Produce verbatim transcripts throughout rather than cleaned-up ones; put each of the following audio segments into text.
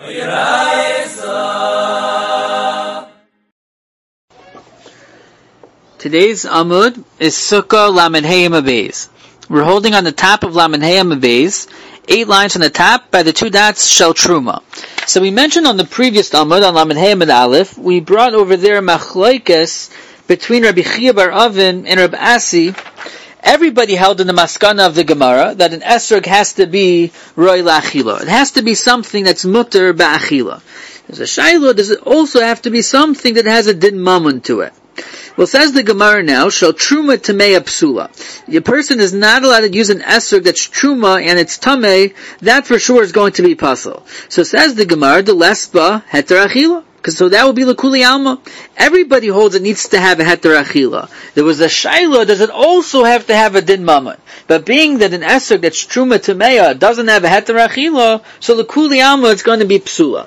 Today's Amud is Sukkah Lamed Hey Beis. We're holding on the top of Lamed Hey Beis, eight lines on the top by the two dots Shel Truma. So we mentioned on the previous Amud, on Lamed Hey Aleph, we brought over there Machlokes between Rabbi Chia bar Avin and Rabbi Asi. Everybody held in the maskana of the Gemara that an esrog has to be roi la'achila. It has to be something that's mutter ba'achila. There's a shayla, does it also have to be something that has a din mamun to it? Well, says the Gemara now, shall truma tameya psula. A person is not allowed to use an esrog that's truma and it's tameh, that for sure is going to be puzzle. So says the Gemara, the lesba heter achila. Because so that would be l'kuli alma. Everybody holds it needs to have a heter achila. There was a shayla, does it also have to have a din mamun? But being that an esrog that's truma tameya doesn't have a heter achila, so l'kuli alma it's going to be psula.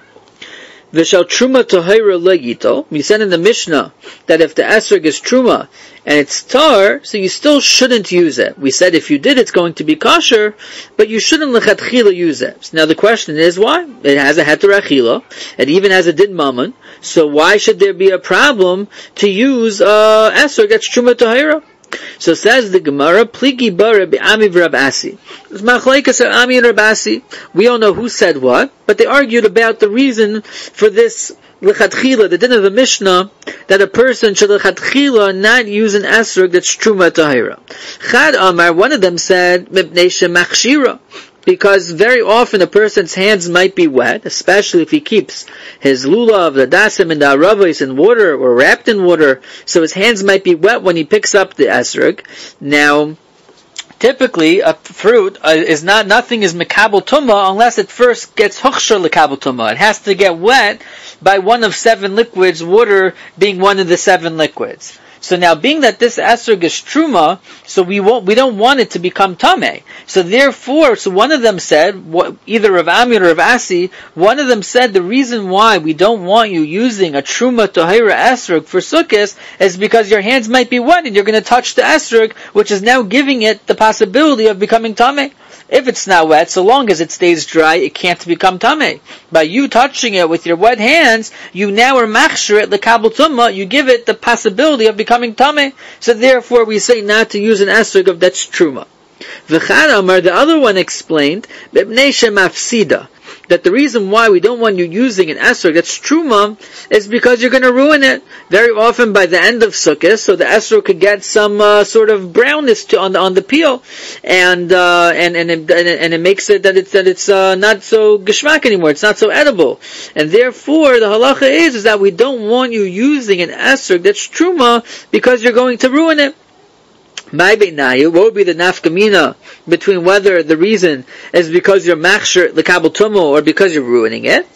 V'shal truma tahira legito. We said in the Mishnah that if the esrog is truma and it's tar, so you still shouldn't use it. We said if you did, it's going to be kosher, but you shouldn't lechatchila use it. So now the question is why? It has a heter achila. It even has a din mamun. So why should there be a problem to use uh, esrog that's truma tahira? So says the Gemara, Pligi bar Rabbi Ami v'Rab Asi. It's Machlokes Ami and Rab Asi. We don't know who said what, but they argued about the reason for this lechatchila, the din of the Mishnah, that a person should lechatchila not use an esrog that's truma tahira. Chad Amar, one of them said, Mipnei shemachshira. Because very often a person's hands might be wet, especially if he keeps his lulav, the dasim, and the aravos in water, or wrapped in water, so his hands might be wet when he picks up the esrog. Now, typically, a fruit uh, is not, nothing is mekabel tumah unless it first gets huchshar lekabel tumah. It has to get wet by one of seven liquids, water being one of the seven liquids. So now, being that this esrog is truma, so we won't, we don't want it to become tameh. So therefore, so one of them said, what, either Rav Ami or Rav Asi, one of them said the reason why we don't want you using a truma tahira esrog for sukkahs is because your hands might be wet and you're going to touch the esrog, which is now giving it the possibility of becoming tameh. If it's not wet, so long as it stays dry, it can't become tameh. By you touching it with your wet hands, you now are machshir it lekabel tumah, you give it the possibility of becoming tameh. So therefore we say not to use an esrog of that's truma. V'chad Amar, the other one explained, B'bnei shemafsida, that the reason why we don't want you using an esrog that's truma is because you're going to ruin it. Very often by the end of Sukkot, so the esrog could get some uh, sort of brownness to, on the on the peel, and uh, and and it, and it, and it makes it that it's that it's uh, not so geshmak anymore. It's not so edible, and therefore the halacha is is that we don't want you using an esrog that's truma because you're going to ruin it. What would be the nafkamina between whether the reason is because you're machshir lekabel tumah or because you're ruining it?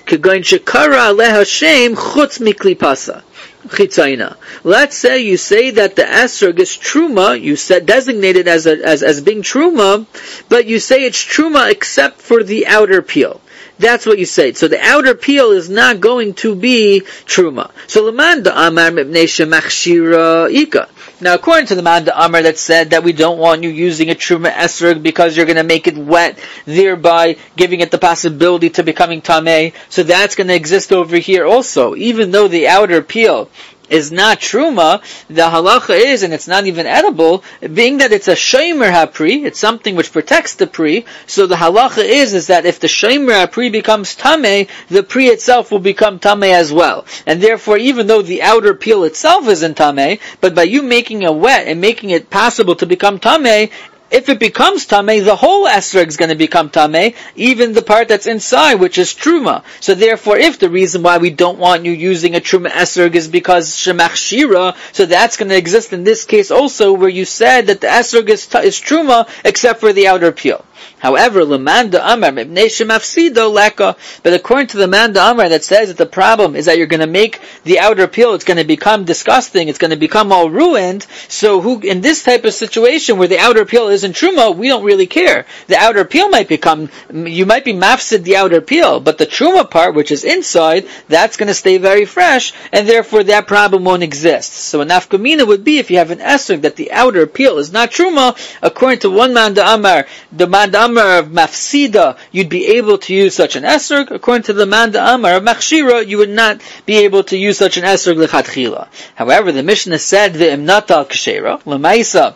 Let's say you say that the esrog is truma, you said designated as a, as as being truma, but you say it's truma except for the outer peel. That's what you say. So the outer peel is not going to be truma. So l'manda amar mipnei shemachshira ika. Now, according to the Manda Amar that said that we don't want you using a truma esrog because you're going to make it wet, thereby giving it the possibility to becoming tameh, so that's going to exist over here also. Even though the outer peel is not truma, the halacha is, and it's not even edible, being that it's a shomer hapri, it's something which protects the pri, so the halacha is, is that if the shomer hapri becomes tameh, the pri itself will become tameh as well. And therefore, even though the outer peel itself isn't tameh, but by you making it wet and making it possible to become tameh, if it becomes tameh, the whole esrog is going to become tameh, even the part that's inside, which is truma. So therefore, if the reason why we don't want you using a truma esrog is because shemachshira, so that's going to exist in this case also, where you said that the esrog is, is truma, except for the outer peel. However, Lamanda Amar Mipnei Shemafsido Leka. But according to the Manda Amar that says that the problem is that you're going to make the outer peel, it's going to become disgusting, it's going to become all ruined. So, who in this type of situation where the outer peel isn't truma, we don't really care. The outer peel might become, you might be mafsid the outer peel, but the truma part, which is inside, that's going to stay very fresh, and therefore that problem won't exist. So, a nafkamina would be if you have an esrog that the outer peel is not truma. According to one Manda Amar, the Manda man d'amar of mafsida, you'd be able to use such an esrog. According to the man d'amar of machshira, you would not be able to use such an esrog lechatchila. However, the Mishnah said ve'imnata al kshera l'maisa.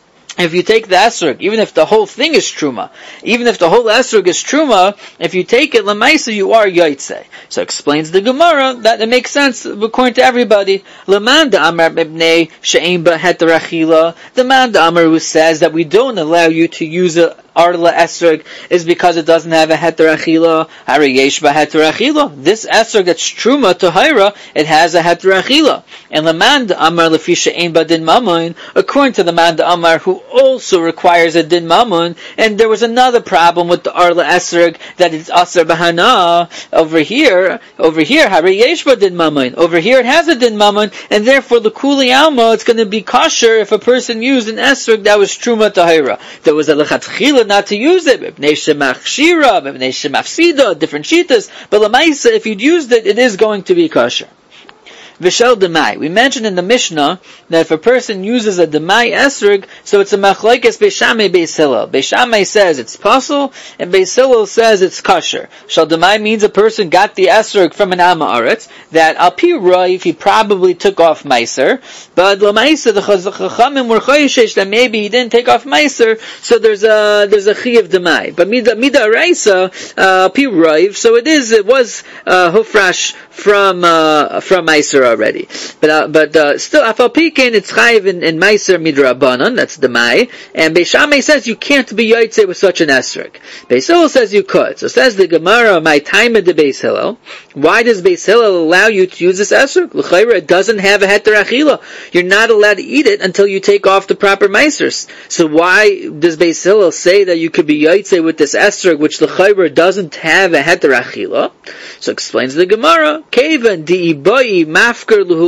If you take the esrog, even if the whole thing is truma, even if the whole esrog is truma, if you take it l'maisa, you are yaitse. So explains the Gemara that it makes sense according to everybody. L'man da'amar b'bnei she'ein ba heter achila. The man da'amar who says that we don't allow you to use a arla esrog is because it doesn't have a heter achila. Hari yesh ba heter achila. This esrog that's truma tahira, it has a heter achila. And l'man da'amar lefi she'ein ba din mamun, according to the man da'amar who also requires a din mamun, and there was another problem with the arla esrog that it's asar bahana. Over here, over here, hari yesh ba din mamun. Over here, it has a din mamun, and therefore the kuli alma, it's going to be kosher if a person used an esrog that was truma tahira. There was a lechatchila not to use it, b'nei shemachshira, b'nei shemafsida, different shitas. But l'maisa, if you'd used it, it is going to be kosher. V'shel demai. We mentioned in the Mishnah that if a person uses a demai esrog, so it's a machlokes Beis Shammai Beis Hillel. Beis Shammai says it's possible, and Beis Hillel says it's kosher. Shel demai means a person got the esrog from an Am Haaretz, that al pi roiv he probably took off meiser, but l'maisa the chachamim were choishesh that maybe he didn't take off meiser, so there's a there's a chi of demai. But mida mida reisa al pi roiv, so it is it was uh, hufrash from uh, from meiser already, but uh, but uh, still, afal pikin it's chayiv in, in meiser midrabanan. That's the mai, and Beis Shammai says you can't be yaitze with such an esrog. Beis Hillel says you could. So says the Gemara, my time at the Beis Hillel. Why does Beis Hillel allow you to use this esrog? L'chayra, it doesn't have a heter achila. You're not allowed to eat it until you take off the proper meisers. So why does Beis Hillel say that you could be yaitze with this esrog, which l'chayra doesn't have a heter achila? So explains the Gemara, kevan di'ibai maf.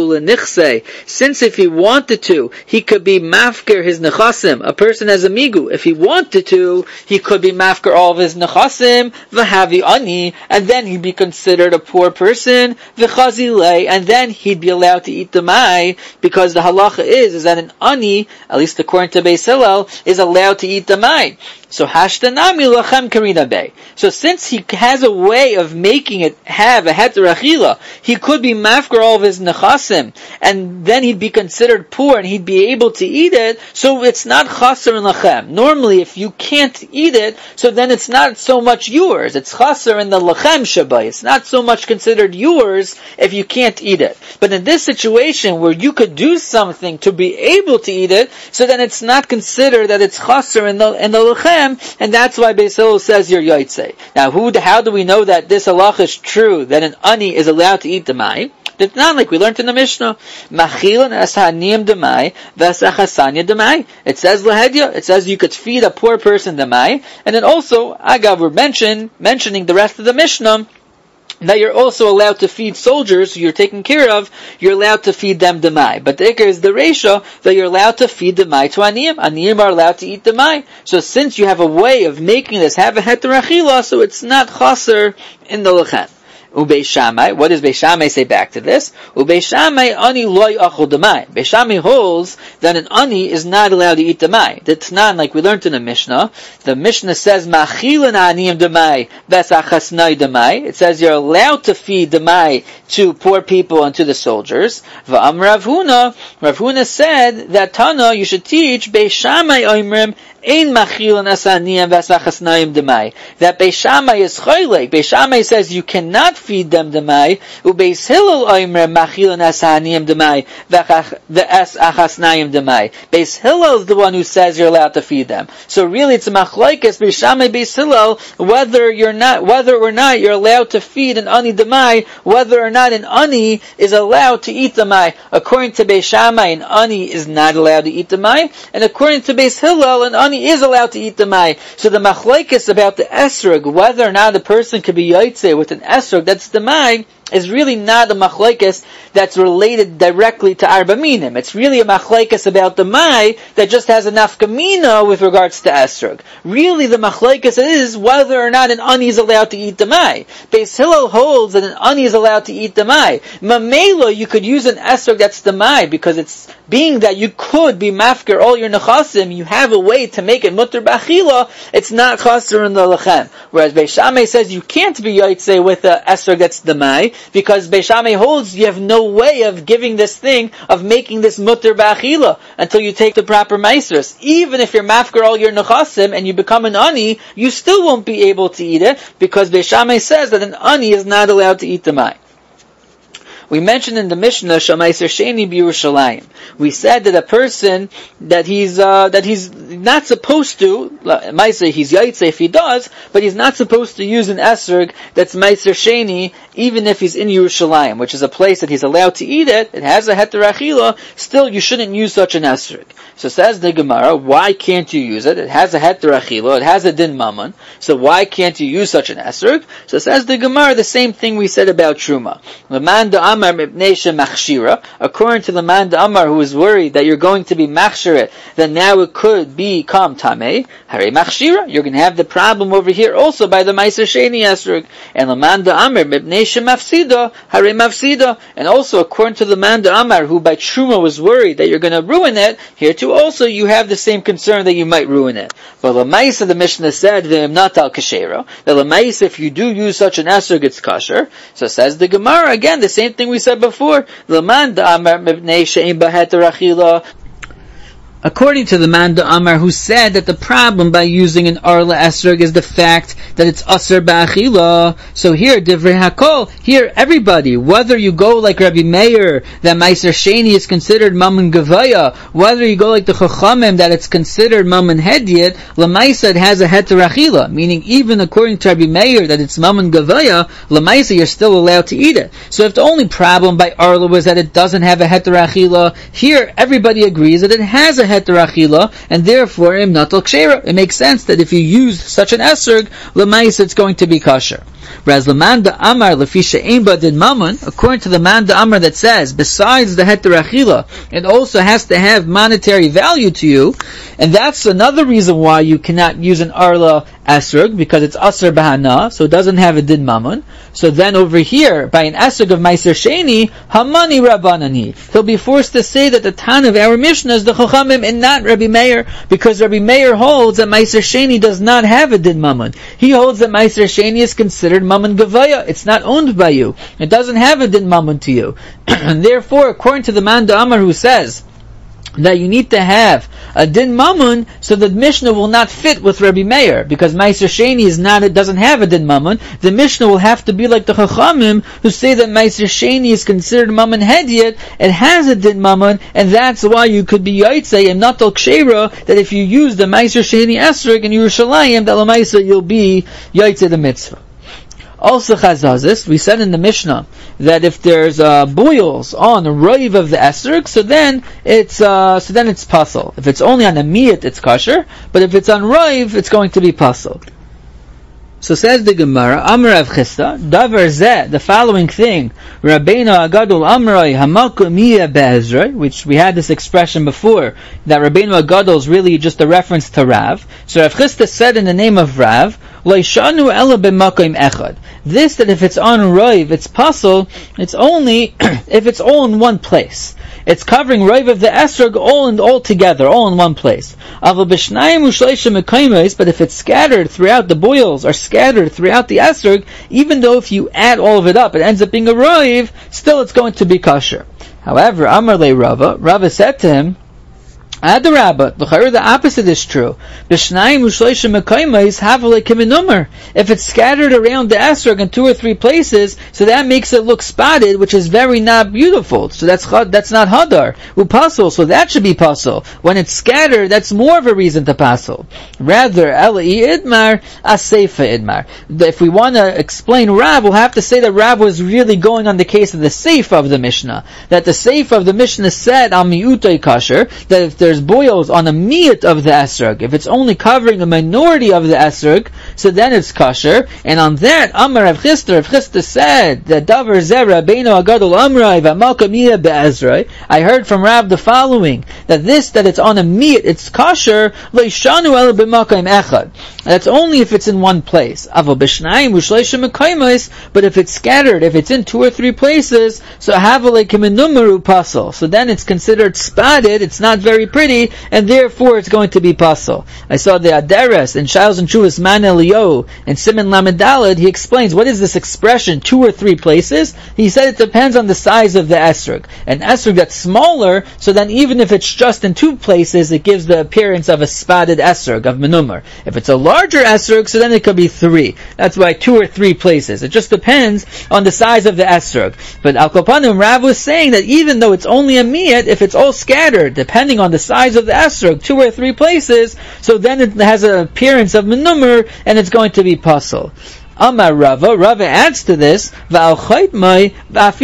Since if he wanted to, he could be mafker his nechasim. A person has a migu. If he wanted to, he could be mafker all of his nechasim, v'havi ani, and then he'd be considered a poor person, v'chazilei, and then he'd be allowed to eat the mai, because the halacha is, is that an ani, at least according to Beis Hillel, is allowed to eat the mai. So hashtanami lachem karina bay. So since he has a way of making it have a heter achila, he could be mafker all of his nechasim, and then he'd be considered poor, and he'd be able to eat it. So it's not chaser in lachem. Normally, if you can't eat it, so then it's not so much yours. It's chaser in the lachem shabai. It's not so much considered yours if you can't eat it. But in this situation where you could do something to be able to eat it, so then it's not considered that it's chaser in the in the lachem. And that's why Beis Hillel says you're yaitze. Now, who, how do we know that this halacha is true, that an ani is allowed to eat the mai? It's not like we learned in the Mishnah. Machilan es haniyim demai, ves achasanya demai. It says lahedya. It says you could feed a poor person demai. And then also, agav, we're mention, mentioning the rest of the Mishnah, that you're also allowed to feed soldiers who you're taking care of, you're allowed to feed them demai. But the ikar is the reisha, that you're allowed to feed demai to aniyim. Aniyim are allowed to eat demai. So since you have a way of making this have a heter achila, so it's not chaser in the lechem. Ubeis Shammai, what does Beis Shammai say back to this? Ubeis Shammai ani loy achol demai. Beis Shammai holds that an ani is not allowed to eat demai. That's not like we learned in the Mishnah. The Mishnah says machilan aniyim demai vesachasnai demai. It says you're allowed to feed demai to poor people and to the soldiers. Va'am Rav Huna, Rav Huna said that Tana you should teach Beis Shammai oimrim ein machilan asaniyim vesachasnaim demai. That Beis Shammai is choylek. Beis Shammai says you cannot feed them demai. Ubeis Hillel oimrim machilan asaniyim demai vesachasnaim demai. Beis Hillel is the one who says you're allowed to feed them. So really, it's a machlokes Beis Shammai Beis Hillel whether you're not, whether or not you're allowed to feed an ani demai, whether or not an ani is allowed to eat demai. According to Beis Shammai, an ani is not allowed to eat demai, and according to Beis Hillel, an ani is allowed to eat the mai. So the machlokes about the esrog, whether or not a person could be yaitze with an esrog that's demai is really not a machlekes that's related directly to arba minim. It's really a machlekes about the mai that just has a nafkamina with regards to esrog. Really, the machlekes is whether or not an ani is allowed to eat the mai. Beis Hillel holds that an ani is allowed to eat the mai. Mamela, you could use an esrog that's the mai, because it's being that you could be mafker all your nechasim, you have a way to make it mutter b'achila, it's not chaser in the lechem. Whereas Beis Shammai says you can't be yaitze with a esrog that's the mai, because Beis Shammai holds you have no way of giving this thing, of making this mutter b'achila, until you take the proper meisers. Even if you're mafker all your nechasim and you become an ani, you still won't be able to eat it, because Beis Shammai says that an ani is not allowed to eat the mai. We mentioned in the Mishnah, Shamaiser Sheni b'Yerushalayim. We said that a person, that he's, uh, that he's not supposed to, Maiser, he's Yaitse if he does, but he's not supposed to use an Esrog that's Maiser Sheni, even if he's in Yerushalayim, which is a place that he's allowed to eat it, it has a Heter Achila, still you shouldn't use such an Esrog. So says the Gemara, why can't you use it? It has a Heter Achila, it has a Din Mammon, so why can't you use such an Esrog? So says the Gemara, the same thing we said about Truma. According to the man Amar who is worried that you're going to be machshir, then now it could become tamei. Hare machshira, you're going to have the problem over here also by the meiser sheni esrog. And the man Amar mipnei mafsida, hare mafsida. And also according to the man Amar who by truma was worried that you're going to ruin it, here too also you have the same concern that you might ruin it. But the meiser, the Mishnah said v'imnat al kashera. The meiser, if you do use such an esrog, it's kosher. So says the Gemara again, the same thing we said before. According to the man Amar who said that the problem by using an arla esrog is the fact that it's aser ba'achila. So here, divrei hakol, here everybody, whether you go like Rabbi Meir, that meiser sheni is considered mammon gavaya, whether you go like the chachamim, that it's considered mammon hediyat, lamaisa it has a heter achila, meaning even according to Rabbi Meir that it's mammon gavaya, lamaisa you're still allowed to eat it. So if the only problem by arla was that it doesn't have a heter achila, here everybody agrees that it has a heter achila, and therefore imnat al kshera. It makes sense that if you use such an esrog, l'mais it's going to be kosher. Whereas l'man da'amar l'fisha ein ba din mammon, according to the man da'amar that says, besides the heter achila, it also has to have monetary value to you, and that's another reason why you cannot use an arla esrog, because it's aser bahana, so it doesn't have a din mammon. So then over here, by an esrog of meiser sheni, hamani rabbanani, he'll be forced to say that the tan of our Mishnah is the chachamim and not Rabbi Meir, because Rabbi Meir holds that meiser sheni does not have a din mammon. He holds that meiser sheni is considered mammon gavaya. It's not owned by you. It doesn't have a din mammon to you. And therefore, according to the man Amar who says that you need to have a din mammon, so the Mishnah will not fit with Rabbi Meir, because meiser sheni is not, it doesn't have a din mammon. The Mishnah will have to be like the chachamim who say that meiser sheni is considered mammon hediyat, it has a din mammon, and that's why you could be yaitze and not al kshera, that if you use the meiser sheni esrog in Yerushalayim, that l'maisa you'll be yaitze the mitzvah. Also chazazis, we said in the Mishnah that if there's uh, boils on the roiv of the esrog, so then it's uh, so then it's pasul. If it's only on the miyat, it's kosher, but if it's on roiv, it's going to be pasul. So says the Gemara, Amar Rav Chisda, Davar Zeh, the following thing, Rabbeinu Agadol Amroi Hamalku Miya Be'ezroi, which we had this expression before, that Rabbeinu Agadol is really just a reference to Rav. So Rav Chisda said in the name of Rav, Loishanu Ela B'Makom Echad. This, that if it's on Roiv, it's pasul, it's only if it's all in one place. It's covering Roiv of the esrog all and all together, all in one place. But if it's scattered throughout the boils, or scattered throughout the esrog, even though if you add all of it up, it ends up being a Roiv, still it's going to be kosher. However, Amar le Rava, Rava said to him, Adarabba, the opposite is true. If it's scattered around the esrog in two or three places, so that makes it look spotted, which is very not beautiful. So that's that's not hadar. Upasul, so that should be pasul. When it's scattered, that's more of a reason to pasul. Rather, Elai idmar, aseifa idmar. If we want to explain Rav, we'll have to say that Rav was really going on the case of the seifa of the Mishnah. That the seifa of the Mishnah said, al mi'utay kasher, that if there there's boils on a miyat of the esrog. If it's only covering a minority of the esrog, so then it's kosher. And on that, Amar Rav Chisda, Rav Chisda said that davar zeh Rabbeinu Agadol Amrai v'malka miyat be'ezroi. I heard from Rav the following, that this, that it's on a miyat, it's kosher, lo yishanu ela b'makayim echad. That's only if it's in one place. Aval b'shnayim u'shleisha mekayimos, but if it's scattered, if it's in two or three places, so havalei kimenumeru pasal. So then it's considered spotted, it's not very pretty, and therefore it's going to be pasal. I saw the Aderes in Shilas and Chuvas Man Eliyahu and Siman Lamed Daled. He explains what is this expression, two or three places. He said it depends on the size of the esrog. An esrog that's smaller, so then even if it's just in two places, it gives the appearance of a spotted esrog, of menumar. If it's a larger esrog, so then it could be three. That's why two or three places. It just depends on the size of the esrog. But Al Kopanim, Rav was saying that even though it's only a miyat, if it's all scattered, depending on the size of the esrog, two or three places, so then it has an appearance of menumar, and it's going to be pasal. Amar Rava, Rava adds to this, that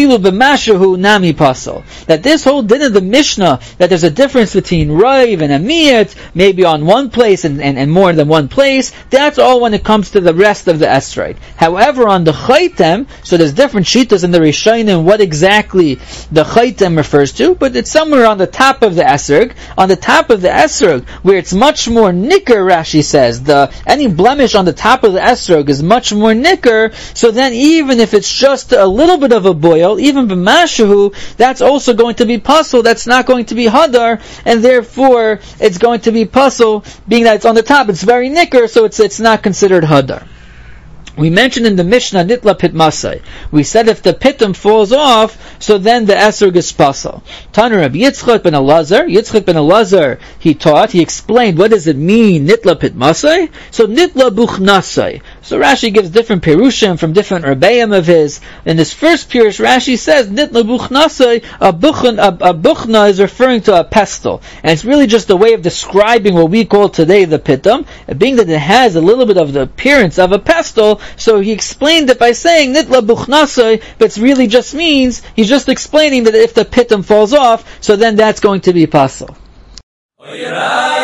this whole din of the Mishnah, that there's a difference between Raiv and a Miyat, maybe on one place and, and, and more than one place, that's all when it comes to the rest of the Esrog. However, on the Chaitem, so there's different Shitas in the Rishonim, what exactly the Chaitem refers to, but it's somewhere on the top of the Esrog, on the top of the Esrog, where it's much more nicker, Rashi says, the any blemish on the top of the Esrog is much more nicker, so then even if it's just a little bit of a boil, even b'mashahu, that's also going to be puzzle, that's not going to be hadar, and therefore it's going to be puzzle, being that it's on the top, it's very nicker, so it's it's not considered hadar. We mentioned in the Mishnah, Nitla Pit Masai. We said if the pitum falls off, so then the esrog is pasal. Tanur Rabbi Yitzchak ben Elazar, Yitzchak ben Elazar, he taught, he explained, what does it mean, Nitla Pit Masai? So Nitla Buchnasai. So Rashi gives different perushim from different Rebbeim of his. In this first pirush, Rashi says, Nitla Buchnasai, a, buchn, a, a buchna is referring to a pestle. And it's really just a way of describing what we call today the pitum, being that it has a little bit of the appearance of a pestle. So he explained it by saying Nitla Buchnasai, but it really just means, he's just explaining that if the pitum falls off, so then that's going to be pasal.